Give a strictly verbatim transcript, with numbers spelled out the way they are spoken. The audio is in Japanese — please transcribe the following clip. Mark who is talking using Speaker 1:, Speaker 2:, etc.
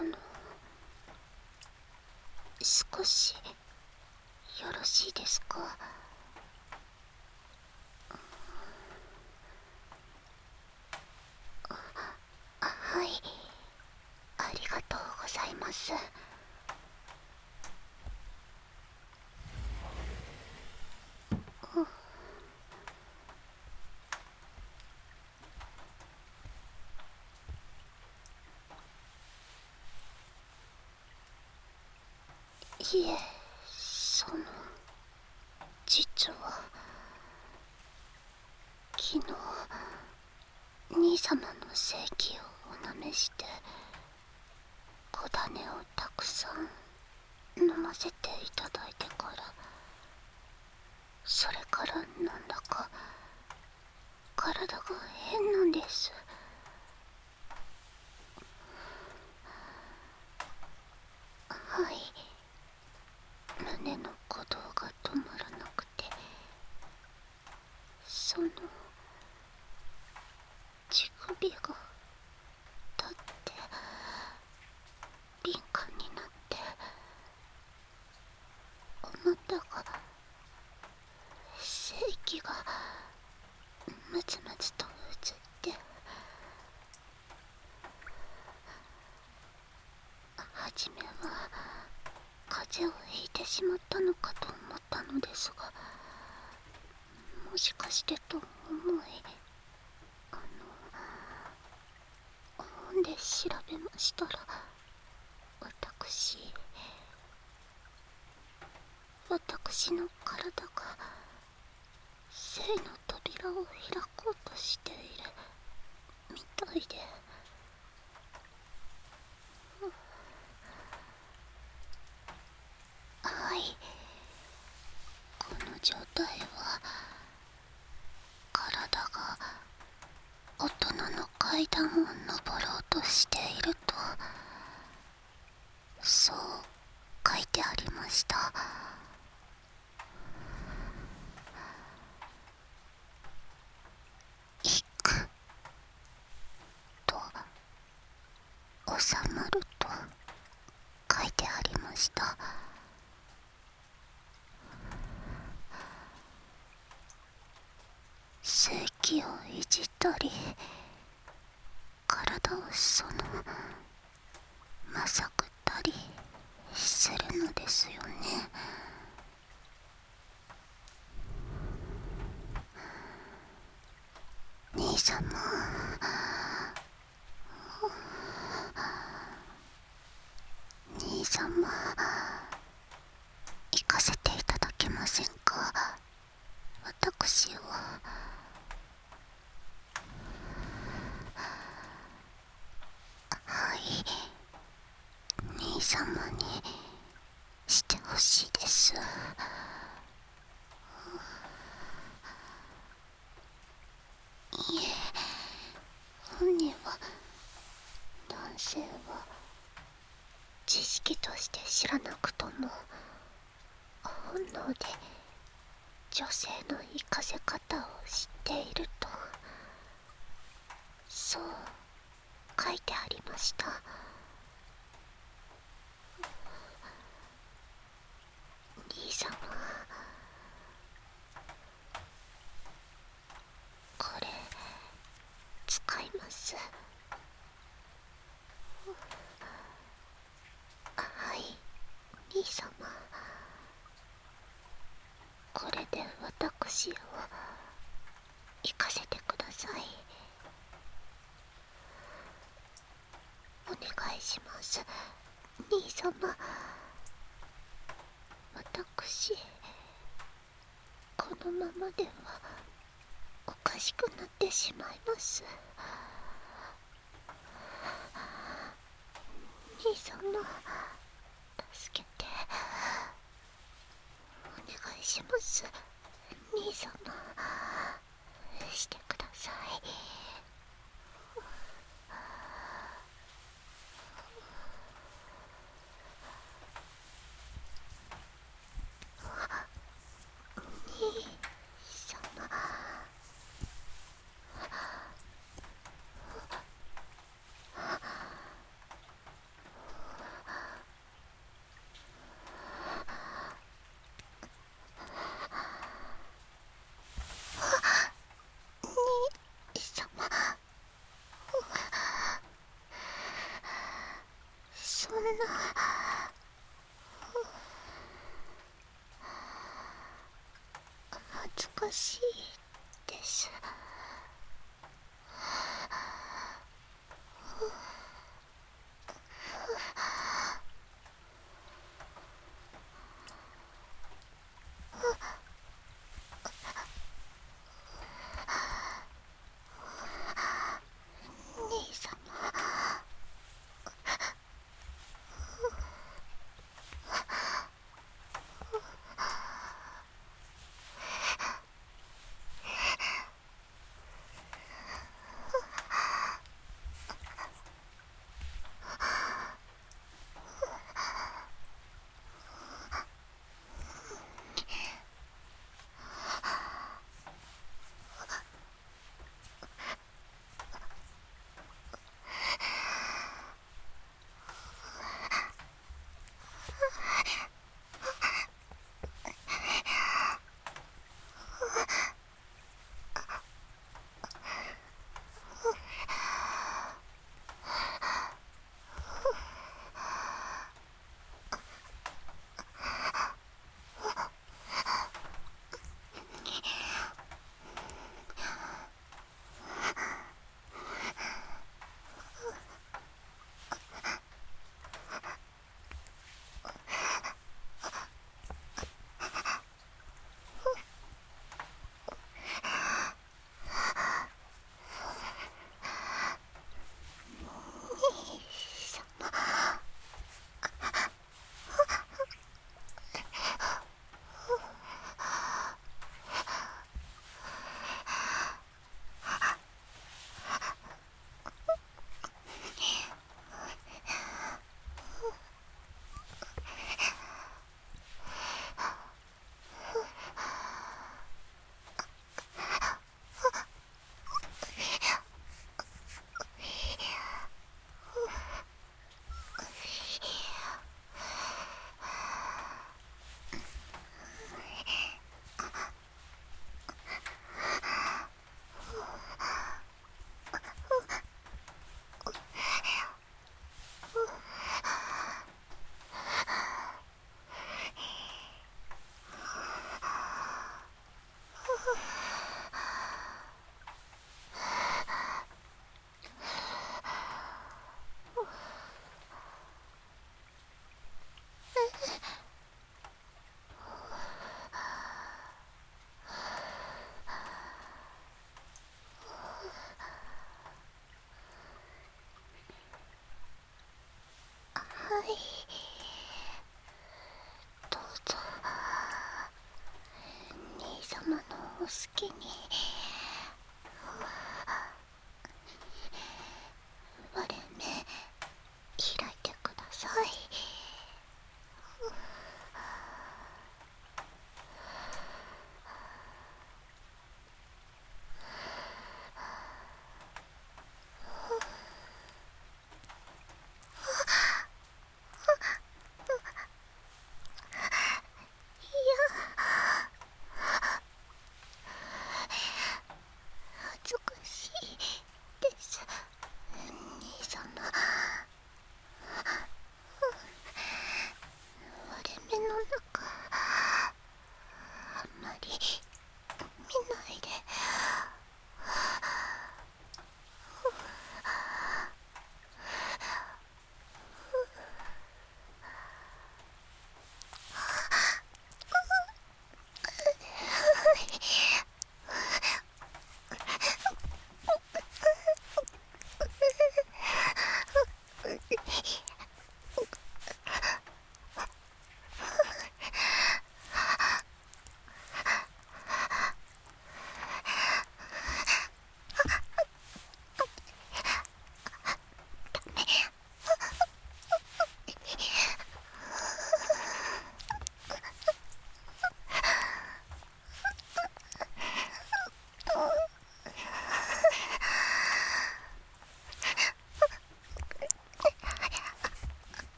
Speaker 1: あの少しよろしいですか？はい、ありがとうございます。いえ、その実は昨日兄様の正気をおなめして小種をたくさん飲ませていただいてから、それからなんだか体が変なんです。はい、胸の鼓動が止まらなくて、その乳首が立って敏感になって、あなたが正気がムツムツと映って、初めは風邪をひいてしまったのかと思ったのですが、もしかしてと思い、あの本で調べましたら、私私の体が生の扉を開こうとしているみたいで、はい、この状態は体が大人の階段を登ろうとしていると、そう書いてありました。行くと収まると書いてありました。正気をいじったり、体をそのまさぐったりするのですよね。兄様、兄様、行かせていただけませんか、私を。はい、兄様にしてほしいです。いえ、本人は、男性は知識として知らなくとも本能で女性の生かせ方を知っていると、そう書いてありました。兄様、これ使います。はい、兄様、これで私を行かせてください。お願いします、兄様。私、このままではおかしくなってしまいます。兄様、助けてお願いします。兄様、してください。兄様、 恥ずかしいです。兄様。はい、どうぞ兄様のお好きに。